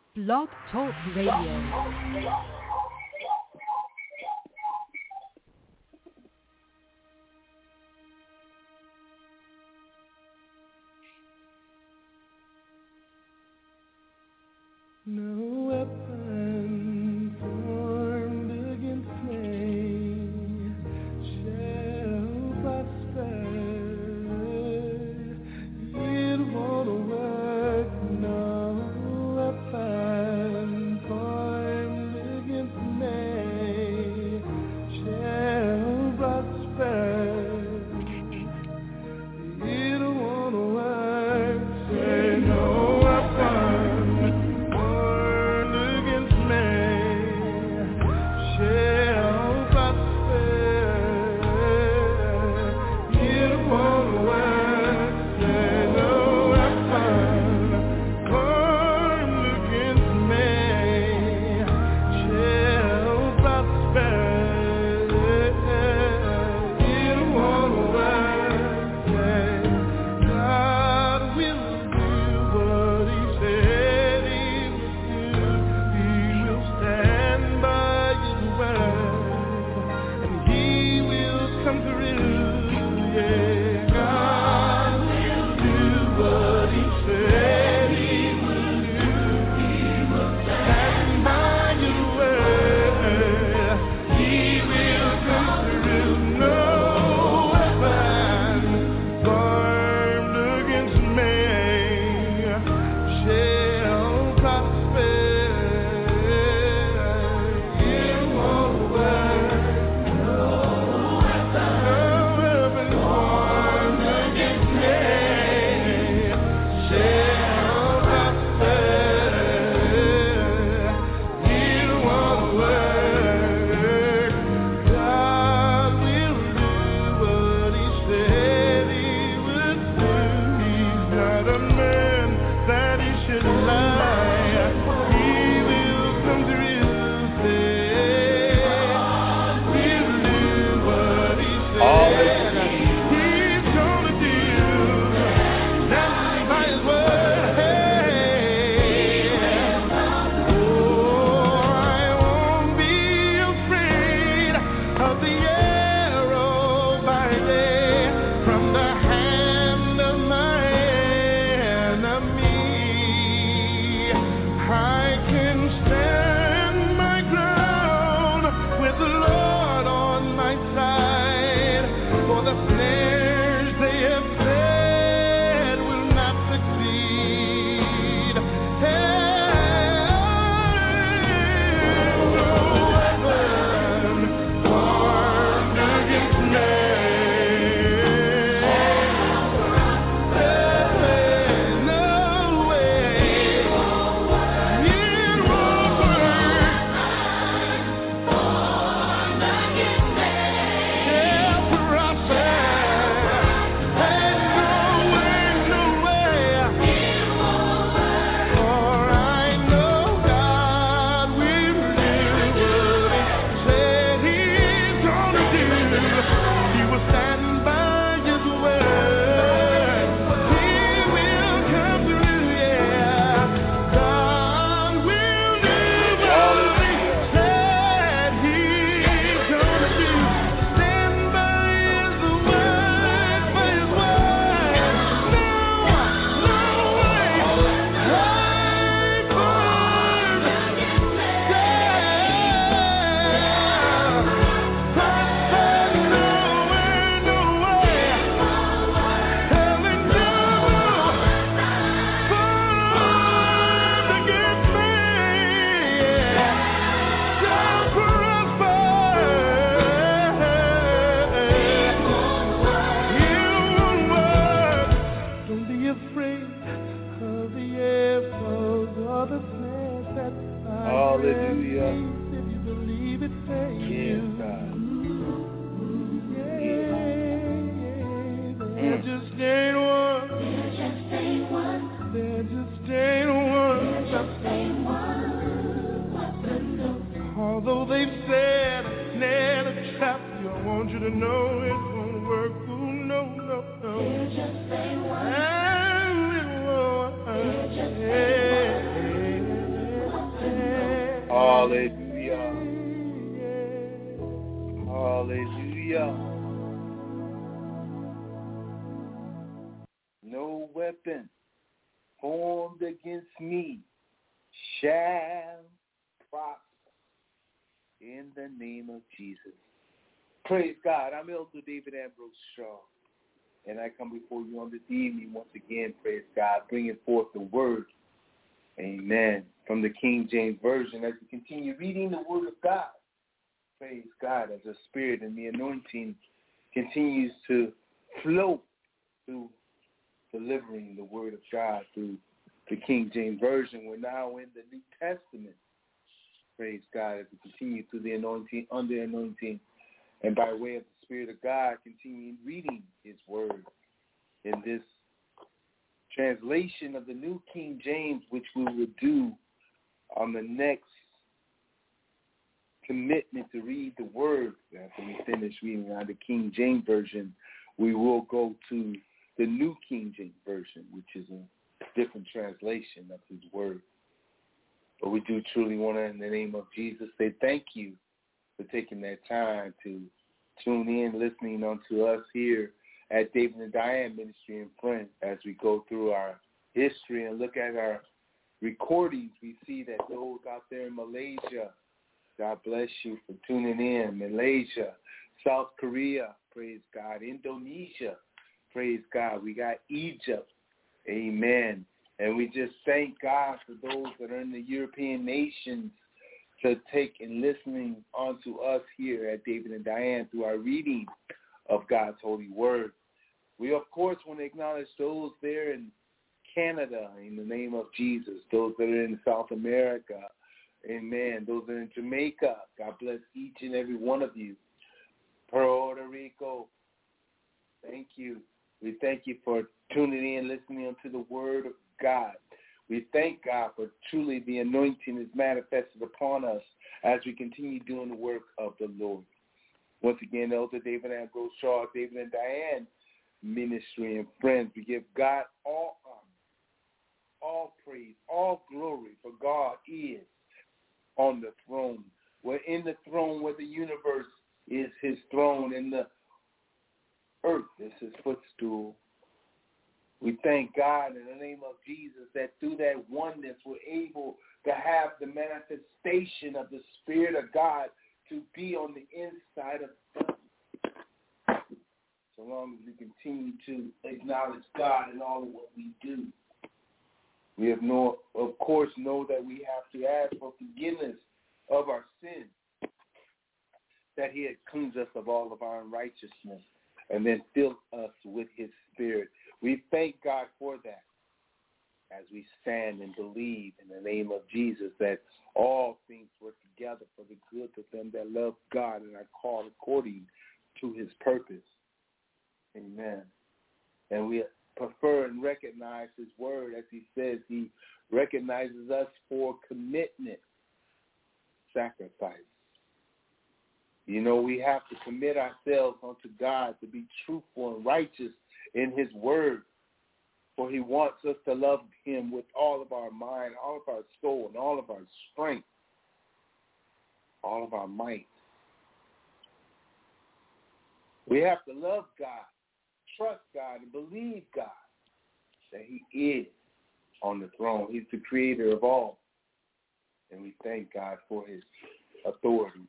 Blog Talk Radio. No weapon formed against me shall prosper. It won't work. No weapon formed against me shall prosper. It won't work. Say no weapon. Although they've said, net a trap, I want you to know it won't work. Ooh, no, no, no. It just ain't one. It won't. It just ain't one. Hallelujah. Hallelujah. No weapon formed against me shall prosper in the name of Jesus. Praise God. I'm Elder David Ambrose Shaw, and I come before you on this evening once again, praise God, bringing forth the word, amen, from the King James Version as we continue reading the word of God. Praise God, as the Spirit and the anointing continues to flow through delivering the word of God through the King James Version. We're now in the New Testament. Praise God, as we continue through the anointing, under anointing, and by way of the Spirit of God, continue reading his word in this translation of the New King James, which we will do on the next commitment to read the word. After we finish reading on the King James Version, we will go to the New King James Version, which is a different translation of his word. But we do truly want to, in the name of Jesus, say thank you for taking that time to tune in, listening unto us here at David and Diane Ministry and Friends. As we go through our history and look at our recordings, we see that those out there in Malaysia, God bless you for tuning in. Malaysia, South Korea, praise God. Indonesia, praise God. We got Egypt, amen. And we just thank God for those that are in the European nations to take and listening onto us here at David and Diane through our reading of God's holy word. We, of course, want to acknowledge those there in Canada in the name of Jesus, those that are in South America, amen, those that are in Jamaica. God bless each and every one of you. Puerto Rico, thank you. We thank you for tuning in, listening to the word of God. We thank God for truly the anointing is manifested upon us as we continue doing the work of the Lord. Once again, Elder David Ambrose Shaw, David and Diane Ministry and Friends, we give God all honor, all praise, all glory, for God is on the throne. We're in the throne where the universe is his throne and the earth is his footstool. We thank God in the name of Jesus that through that oneness we're able to have the manifestation of the Spirit of God to be on the inside of us. So long as we continue to acknowledge God in all of what we do. We have of course, know that we have to ask for forgiveness of our sins, that he had cleansed us of all of our unrighteousness, and then filled us with his Spirit. We thank God for that as we stand and believe in the name of Jesus that all things work together for the good of them that love God and are called according to his purpose. Amen. And we prefer and recognize his word as he says he recognizes us for commitment, sacrifice. You know, we have to commit ourselves unto God to be truthful and righteous in his word, for he wants us to love him with all of our mind, all of our soul, and all of our strength, all of our might. We have to love God, trust God, and believe God that he is on the throne. He's the creator of all, and we thank God for his authority.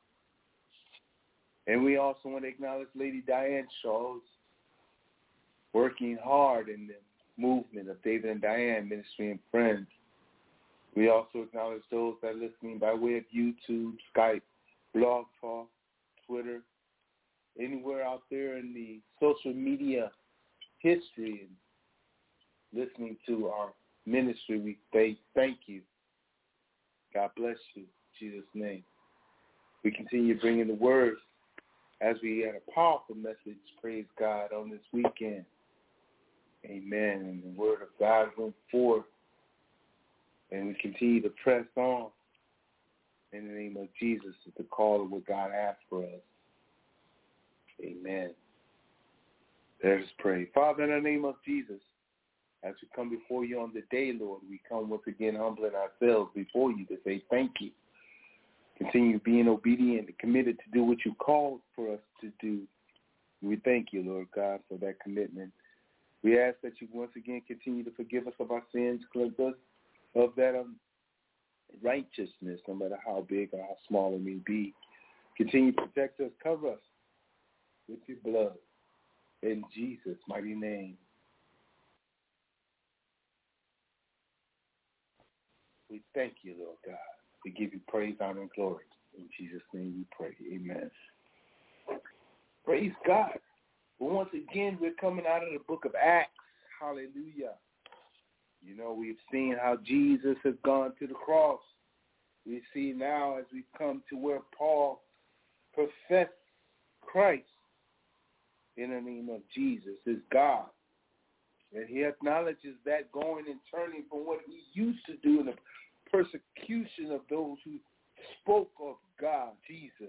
And we also want to acknowledge Lady Diane Shaw's working hard in the movement of David and Diane Ministry and Friends. We also acknowledge those that are listening by way of YouTube, Skype, Blog Talk, Twitter, anywhere out there in the social media history and listening to our ministry. We thank you. God bless you. In Jesus' name. We continue bringing the word as we had a powerful message, praise God, on this weekend. Amen. And the word of God went forth, and we continue to press on in the name of Jesus at the call of what God asked for us. Amen. Let us pray. Father, in the name of Jesus, as we come before you on the day, Lord, we come once again humbling ourselves before you to say thank you Continue being obedient and committed to do what you called for us to do. We thank you, Lord God, for that commitment. We ask that you once again continue to forgive us of our sins, cleanse us of that righteousness, no matter how big or how small it may be. Continue to protect us, cover us with your blood. In Jesus' mighty name. We thank you, Lord God. We give you praise, honor, and glory. In Jesus' name we pray. Amen. Praise God. Well, once again, we're coming out of the book of Acts. Hallelujah. You know, we've seen how Jesus has gone to the cross. We see now as we come to where Paul professed Christ in the name of Jesus is God. And he acknowledges that going and turning from what he used to do in the persecution of those who spoke of God, Jesus.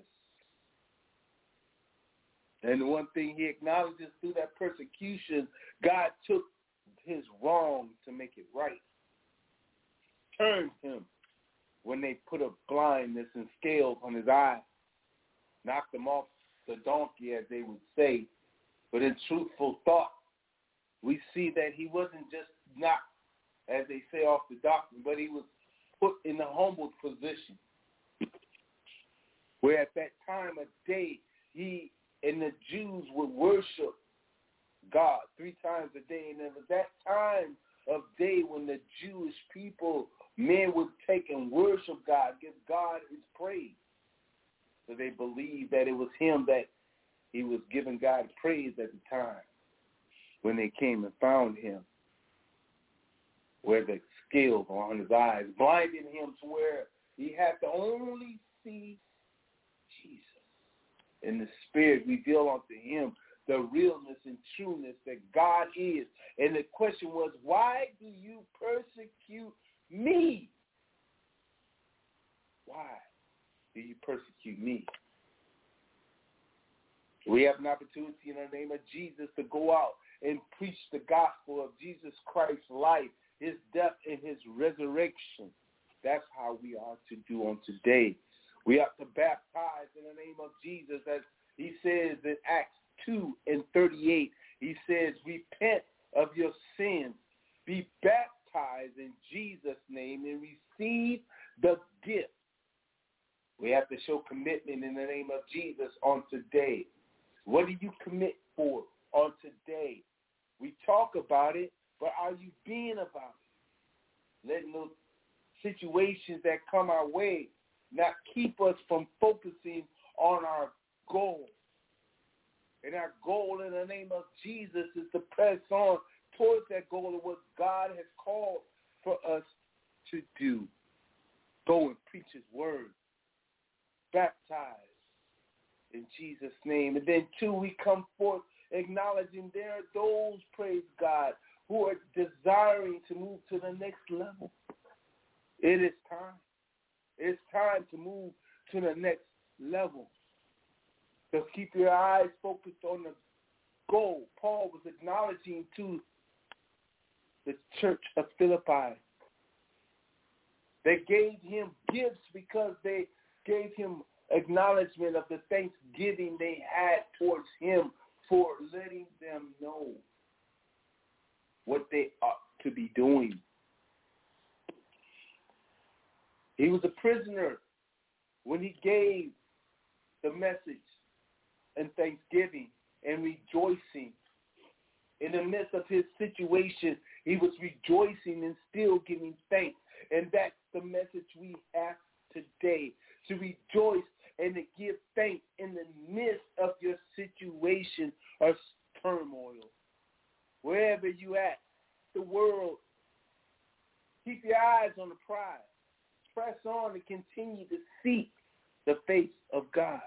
And one thing he acknowledges through that persecution, God took his wrong to make it right. Turned him when they put a blindness and scales on his eye. Knocked him off the donkey, as they would say. But in truthful thought, we see that he wasn't just knocked, as they say, off the donkey, but he was put in a humbled position. Where at that time of day, he and the Jews would worship God 3 times a day. And it was that time of day when the Jewish people, men would take and worship God, give God his praise. So they believed that it was him that he was giving God praise at the time when they came and found him, where the scales were on his eyes, blinding him to where he had to only see Jesus. And the Spirit revealed unto him the realness and trueness that God is. And the question was, why do you persecute me? Why do you persecute me? We have an opportunity in the name of Jesus to go out and preach the gospel of Jesus Christ's life, his death, and his resurrection. That's how we are to do on today. We have to baptize in the name of Jesus, as he says in Acts 2:38. He says, repent of your sins, be baptized in Jesus' name, and receive the gift. We have to show commitment in the name of Jesus on today. What do you commit for on today? We talk about it, but are you being about it? Letting those situations that come our way not keep us from focusing on our goal. And our goal in the name of Jesus is to press on towards that goal of what God has called for us to do. Go and preach his word. Baptize in Jesus' name. And then 2, we come forth acknowledging there are those, praise God, who are desiring to move to the next level. It is time. It's time to move to the next level. So keep your eyes focused on the goal. Paul was acknowledging to the church of Philippi. They gave him gifts because they gave him acknowledgement of the thanksgiving they had towards him for letting them know what they ought to be doing. He was a prisoner when he gave the message and thanksgiving and rejoicing. In the midst of his situation, he was rejoicing and still giving thanks. And that's the message we have today, to rejoice and to give thanks in the midst of your situation or turmoil. Wherever you at, the world, keep your eyes on the prize. Press on and continue to seek the face of God.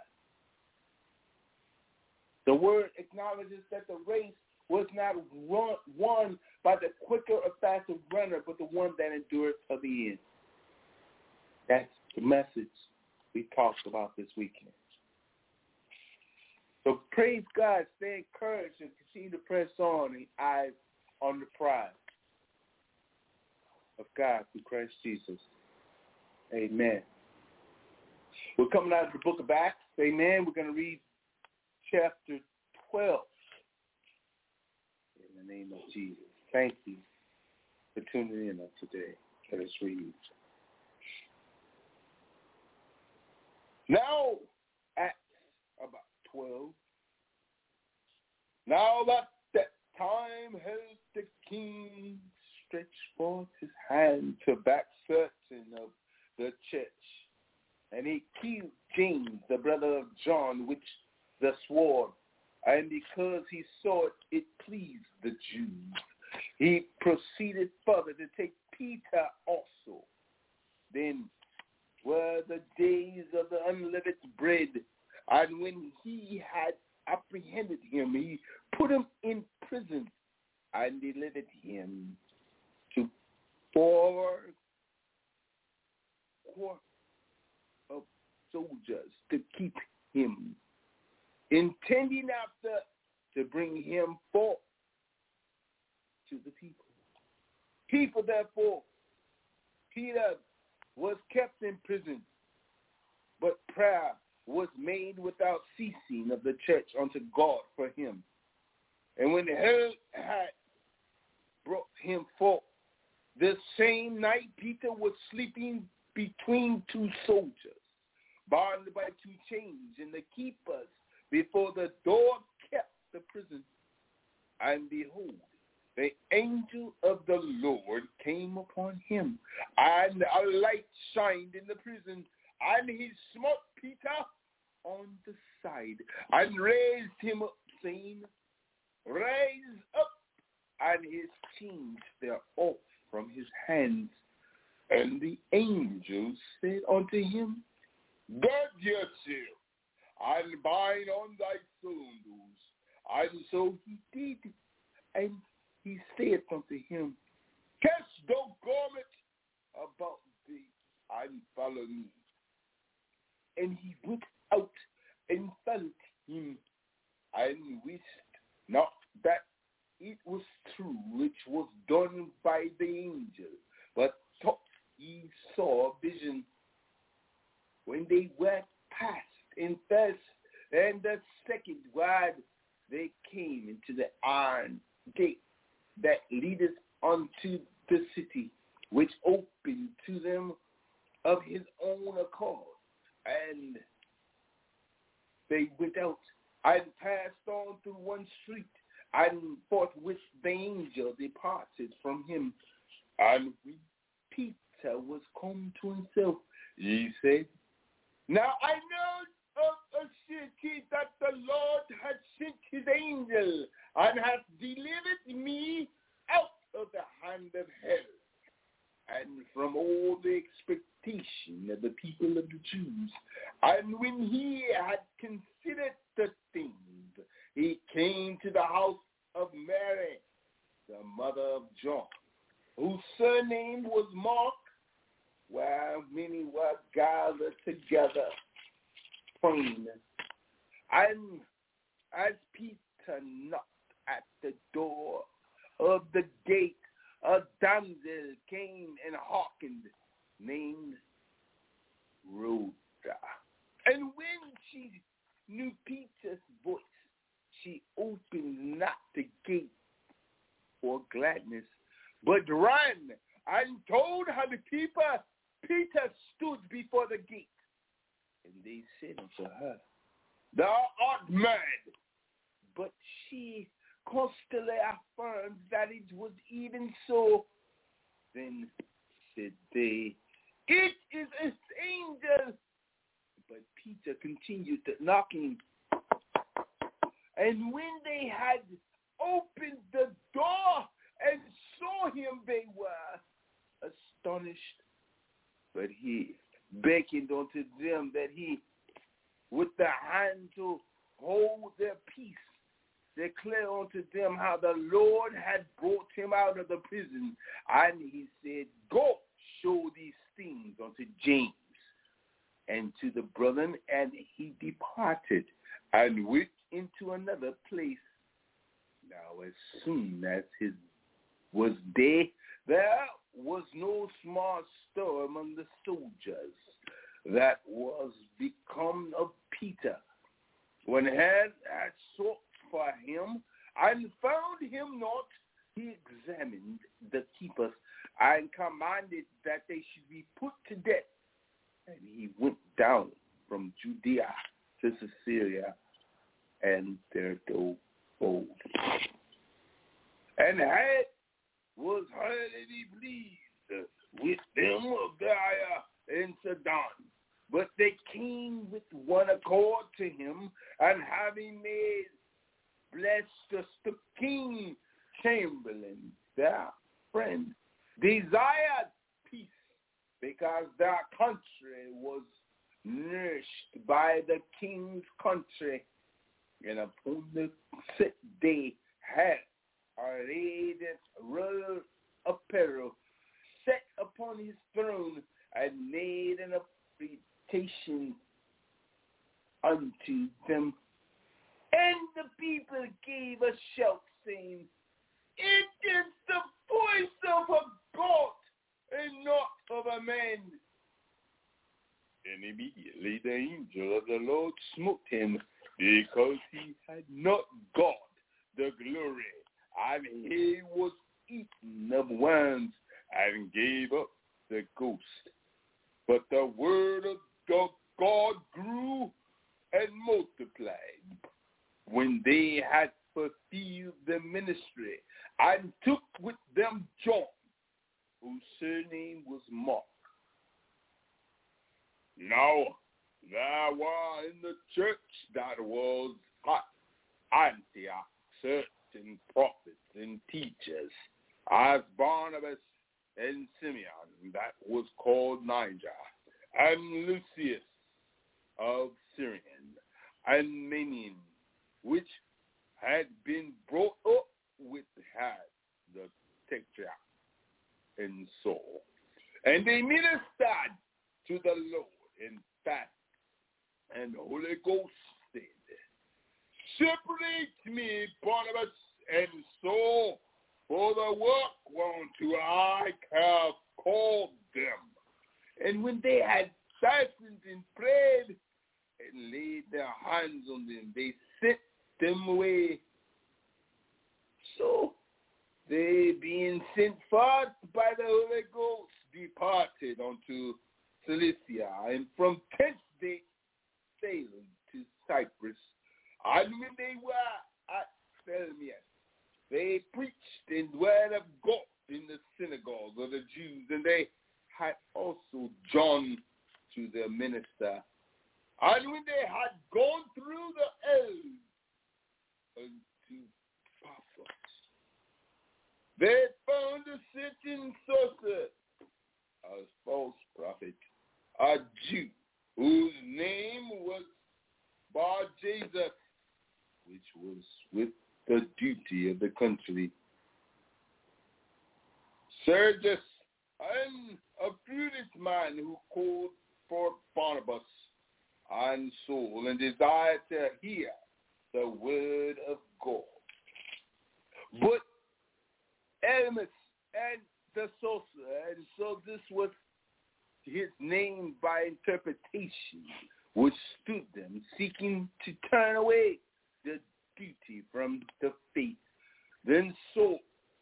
The word acknowledges that the race was not won by the quicker or faster runner, but the one that endured to the end. That's the message we talked about this weekend. So praise God, stay encouraged, and continue to press on, and eyes on the prize of God through Christ Jesus. Amen. We're coming out of the book of Acts. Amen. We're going to read chapter 12. In the name of Jesus. Thank you for tuning in today. Let us read. Now, Acts about 12. Now that time has the king stretched forth his hand to back certain of the church. And he killed James, the brother of John, which the sword. And because he saw it pleased the Jews, he proceeded further to take Peter also. Then were the days of the unleavened bread, and when he had apprehended him, he put him in prison and delivered him to 4 of soldiers to keep him, intending after to bring him forth to the people. Therefore, Peter was kept in prison, but prayer was made without ceasing of the church unto God for him. And when Herod had brought him forth, the same night Peter was sleeping between 2 soldiers, bound by 2 chains, and the keepers before the door kept the prison. And behold, the angel of the Lord came upon him, and a light shined in the prison, and he smote Peter on the side, and raised him up, saying, Rise up, and his chains fell off from his hands. And the angel said unto him, Gird yourself, and bind on thy sandals. And so he did, and he said unto him, Cast thy garment about thee, and follow me. And he went out and followed him, and wist not that it was true which was done by the angel, but thought he saw a vision. When they were past in first and the second ward, they came into the iron gate that leadeth unto the city, which opened to them of his own accord. And they went out and passed on through one street, and forthwith the angel departed from him. And when Peter was come to himself, he said, Now I know of a city that the Lord had sent his angel, and hath delivered me out of the hand of hell, and from all the expectation of the people of the Jews. And when he had considered the things, he came to the house of Mary, the mother of John, whose surname was Mark, where many were gathered together praying. And as Peter knocked at the door of the gate, a damsel came and hearkened, named Rhoda. And when she knew Peter's voice, she opened not the gate for gladness, but ran and told how the Peter stood before the gate. And they said unto her, Thou art mad. But she constantly affirmed that it was even so. Then said they, It is an angel. But Peter continued knocking. And when they had opened the door and saw him, they were astonished. But he beckoned unto them that he, with the hand to hold their peace, declare unto them how the Lord had brought him out of the prison. And he said, Go, show these things unto James and to the brethren. And he departed and went into another place. Now as soon as his was day, there was no small stir among the soldiers, that was become of Peter, when Herod had sought for him and found him not, he examined the keepers and commanded that they should be put to death. And he went down from Judea to Caesarea and there abode. And Herod was highly pleased with them of Tyre and Sidon. But they came with one accord to him, and having made Blastus the king chamberlain, their friend, desired peace, because their country was nourished by the king's country. And upon the set day had arrayed in royal apparel, set upon his throne, and made an invitation unto them. And the people gave a shout, saying, "It is the voice of a God, and not of a man." And immediately the angel of the Lord smote him, because he had not got the glory, and he was eaten of worms, and gave up the ghost. But the word of God grew and multiplied, when they had fulfilled the ministry, and took with them John, whose surname was Mark. Now there were in the church that was at Antioch certain prophets and teachers, as Barnabas and Simeon, that was called Niger, and Lucius of Syrian, and Manaen, which had been brought up with Herod the Tetrarch and Saul. And they ministered to the Lord in fast, and the Holy Ghost said, "Separate me, Barnabas and Saul, for the work whereunto I have called them." And when they had fasted and prayed and laid their hands on them, they sent them away. So they, being sent forth by the Holy Ghost, departed unto Cilicia, and from thence they sailed to Cyprus. And when they were at Selmius, they preached the word of God in the synagogues of the Jews, and they had also John to their minister. And when they had gone through the elders unto Paphos, they found a certain sorcerer, a false prophet, a Jew, whose name was Bar-Jesus, which was with the duty of the country. Sergius, and a prudent man who called for Barnabas and Saul, and desired to hear the word of God. But Elymas and the sorcerer, and so this was his name by interpretation, withstood them, seeking to turn away the duty from the faith. Then Saul,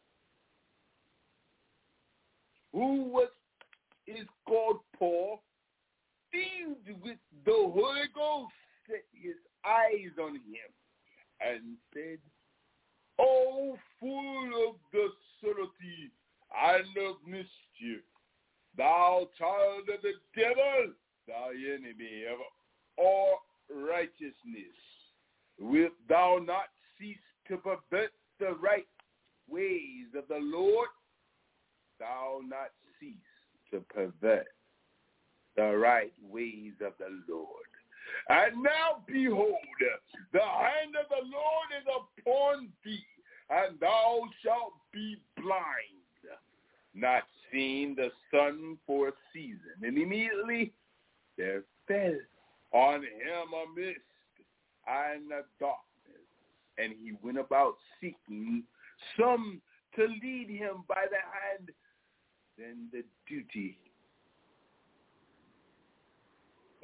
who is called Paul, filled with the Holy Ghost, set his eyes on him and said, "O full of the subtlety and of mischief, thou child of the devil, thou enemy of all righteousness, wilt thou not cease to pervert the right ways of the Lord? Thou not cease to pervert the right ways of the Lord. And now behold, the hand of the Lord is upon thee, and thou shalt be blind, not seeing the sun for a season." And immediately there fell on him a mist and a darkness, and he went about seeking some to lead him by the hand. Then the duty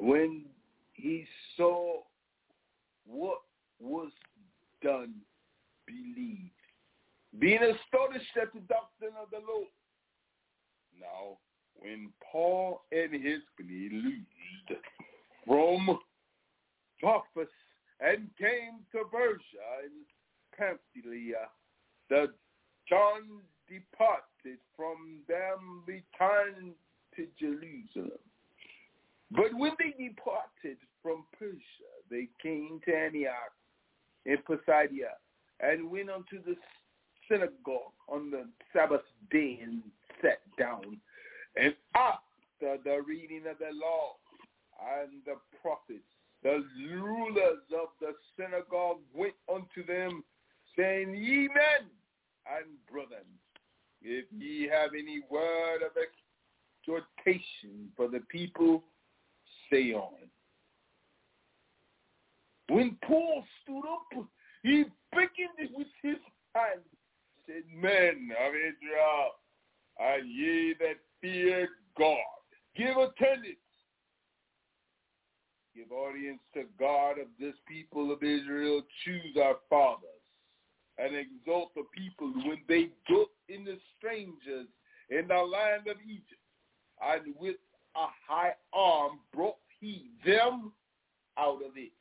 when he saw what was done, believed, being astonished at the doctrine of the Lord. Now, when Paul and his company loosed from Paphos and came to Persia and Pamphylia, the John departed from them, returned to Jerusalem. But when they departed from Persia, they came to Antioch in Pisidia and went unto the synagogue on the Sabbath day and sat down. And after the reading of the law and the prophets, the rulers of the synagogue went unto them, saying, Ye men and brethren, if ye have any word of exhortation for the people, say on. When Paul stood up, he beckoned it with his hand, said, Men of Israel, and ye that fear God, give attendance. Give audience to God of this people of Israel. Choose our fathers and exalt the people when they dwelt in the strangers in the land of Egypt. And with a high arm brought he them out of it.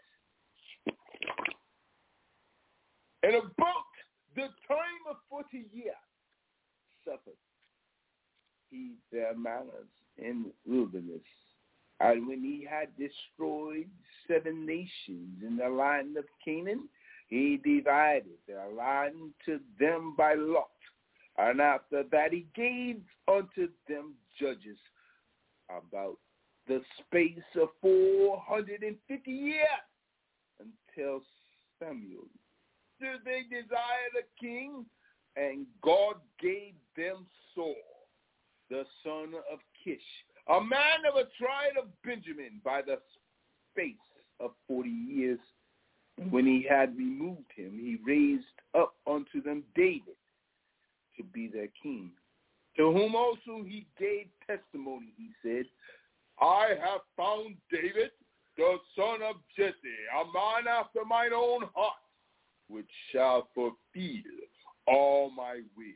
And about the time of 40 years suffered he their manners in wilderness. And when he had destroyed 7 nations in the land of Canaan, he divided their land to them by lot. And after that he gave unto them judges about the space of 450 years until Samuel. So they desired a king, and God gave them Saul, the son of Kish, a man of a tribe of Benjamin, by the space of 40 years. When he had removed him, he raised up unto them David to be their king, to whom also he gave testimony. He said, I have found David, the son of Jesse, a man after mine own heart, which shall fulfill all my will.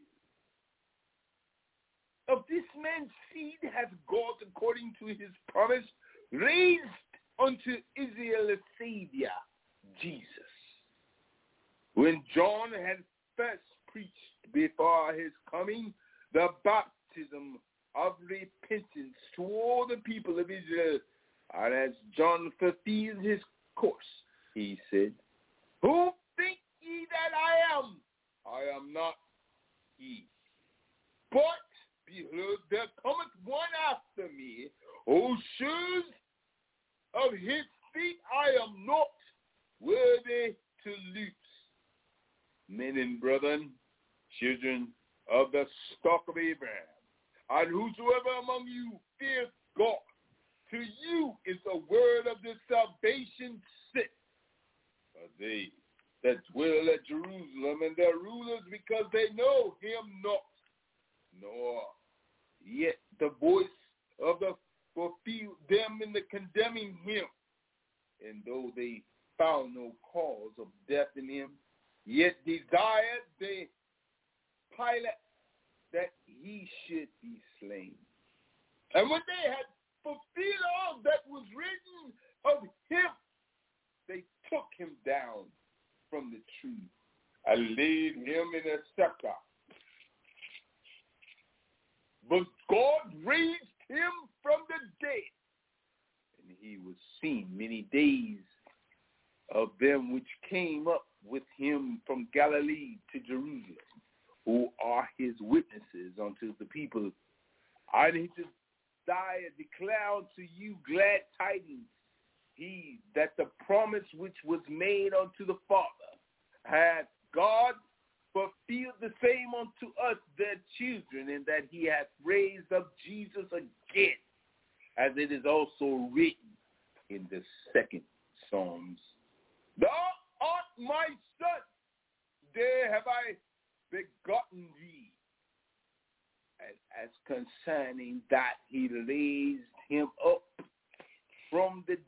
Of this man's seed hath God, according to his promise, raised unto Israel a Savior, Jesus. When John had first preached before his coming the baptism of repentance to all the people of Israel, and as John fulfilled his course, he said, Who think ye that I am? I am not he. But behold, there cometh one after me, whose shoes of his feet I am not worthy to loose. Men and brethren, children of the stock of Abraham, and whosoever among you fears God, to you is the word of this salvation sent. For they that dwell at Jerusalem and their rulers, because they know him not, nor yet the voice of the fulfilled them in the condemning him. And though they found no cause of death in him, yet desired they Pilate that he should be slain. And when they had fulfilled all that was written of him, they took him down from the tree and laid him in a sepulchre. But God raised him from the dead, and he was seen many days of them which came up with him from Galilee to Jerusalem, who are his witnesses unto the people. And he desired declare unto you glad tidings, he that the promise which was made unto the Father had God fulfilled the same unto us their children, and that he hath raised up Jesus again, as it is also written in the 2nd Psalms. Thou art my son, there have I begotten thee. And as concerning that he raised him up from the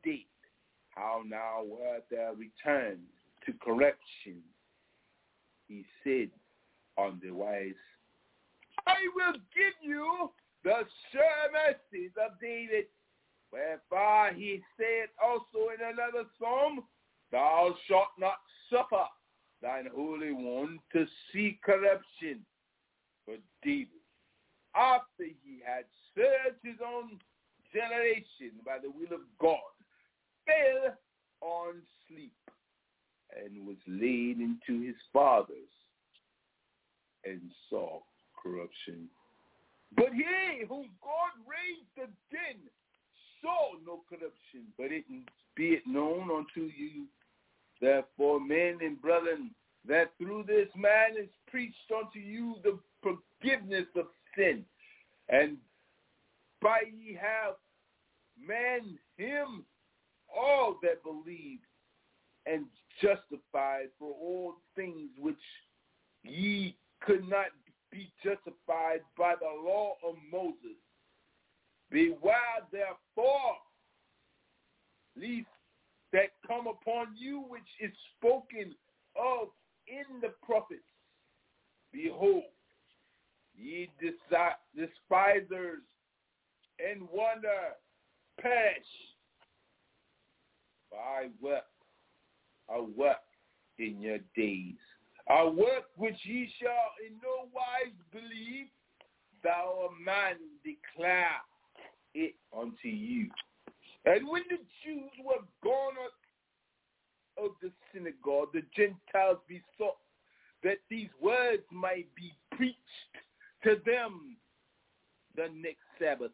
return to correction, he said on the wise, I will give you the sure mercies of David. Wherefore he said also in another psalm, thou shalt not suffer thine Holy One to see corruption. But David, after he had searched his own generation by the will of God, fell on sleep and was laid into his fathers and saw corruption. But he whom God raised again saw no corruption, but it be it known unto you, therefore, men and brethren, that through this man is preached unto you the forgiveness of sin, and by ye have man him all that believe, and justified for all things which ye could not be justified by the law of Moses. Beware therefore, lest that come upon you which is spoken of in the prophets. Behold, ye despisers and wonder, perish. For I wept in your days. A work which ye shall in no wise believe, thou a man declare it unto you. And when the Jews were gone out of the synagogue, the Gentiles besought that these words might be preached to them the next Sabbath.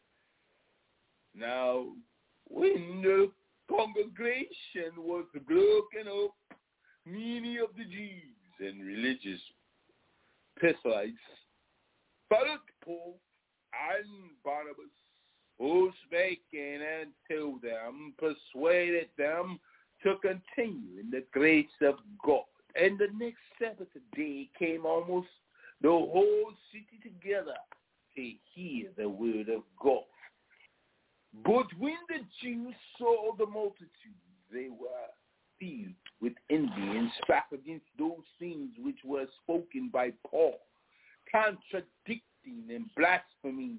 Now, when the congregation was broken up, many of the Jews and religious proselytes followed Paul and Barnabas, who spake and told them, persuaded them to continue in the grace of God. And the next Sabbath day came almost the whole city together to hear the word of God. But when the Jews saw the multitude, they were filled with envy and spake against those things which were spoken by Paul, contradicting and blaspheming.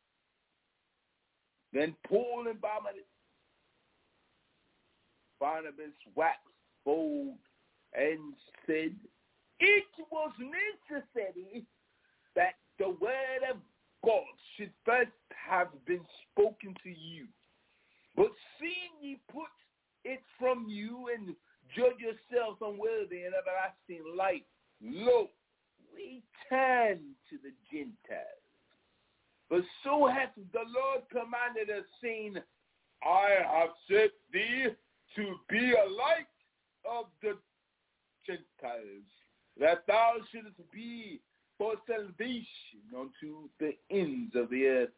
Then Paul and Barnabas waxed bold and said, it was necessary that the word of God should first have been spoken to you. But seeing ye put it from you and judge yourselves unworthy in everlasting life, lo, we turn to the Gentiles. But so hath the Lord commanded us, saying, I have set thee to be a light of the Gentiles, that thou shouldest be for salvation unto the ends of the earth.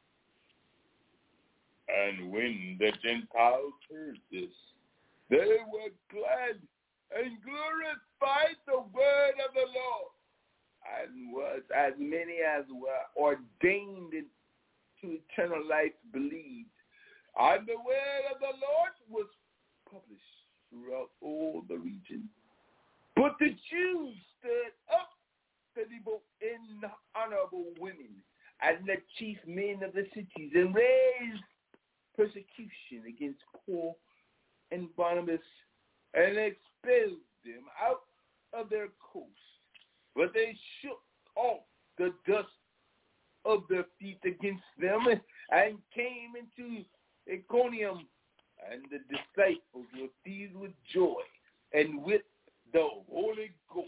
And when the Gentiles heard this, they were glad and glorified the word of the Lord, and was as many as were ordained to eternal life believed. And the word of the Lord was published throughout all the region. But the Jews stood up to devote honorable women and the chief men of the cities, and raised persecution against Paul and Barnabas, and expelled them out of their coast. But they shook off the dust of their feet against them, and came into Iconium, and the disciples were filled with joy and with the Holy Ghost.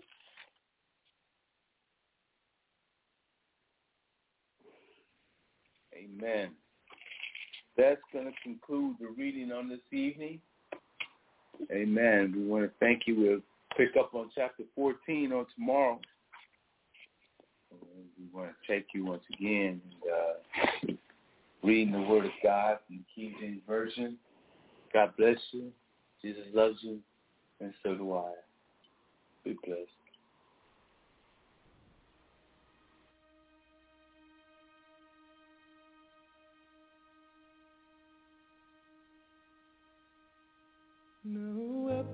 Amen. That's going to conclude the reading on this evening. Amen. We want to thank you. We'll pick up on chapter 14 on tomorrow. We want to thank you once again and reading the Word of God in the King James Version. God bless you. Jesus loves you, and so do I. Be blessed. No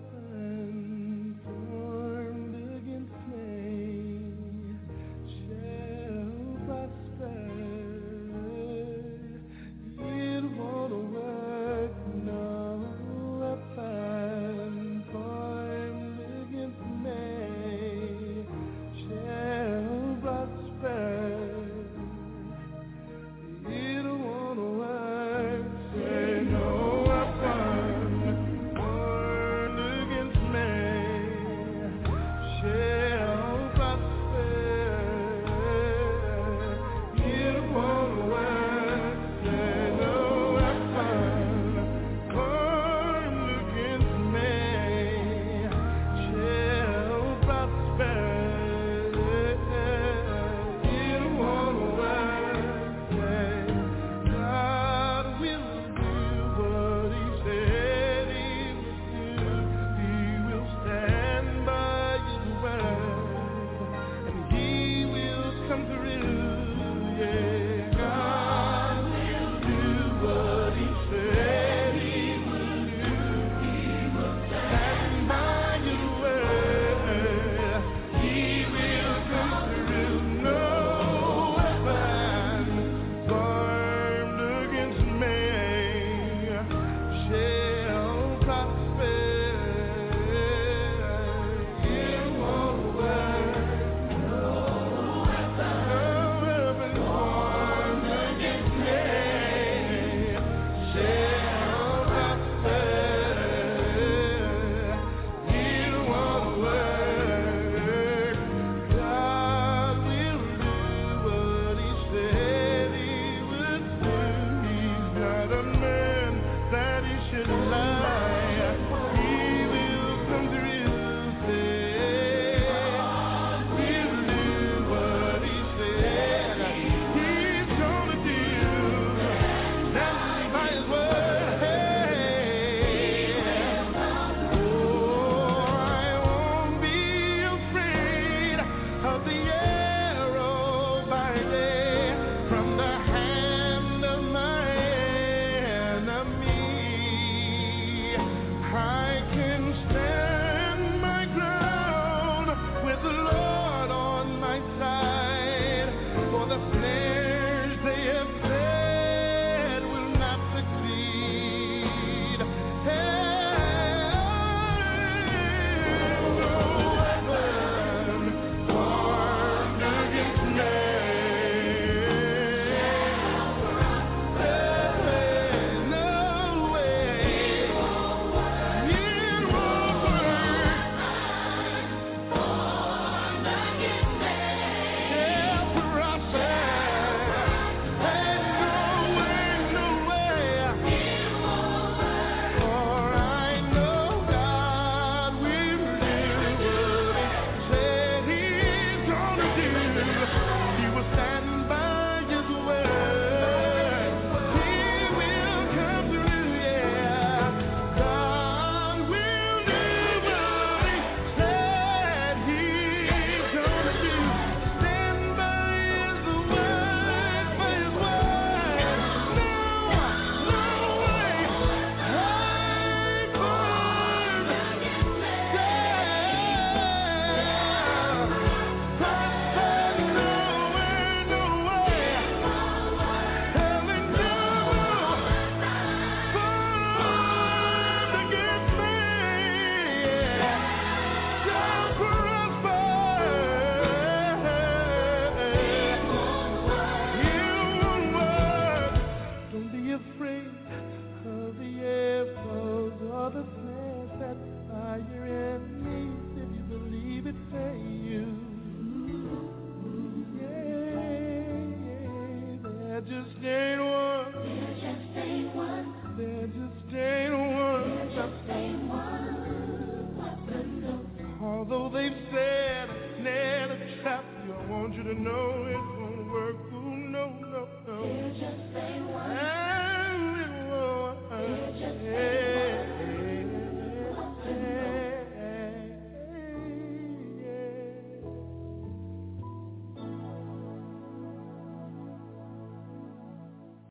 let them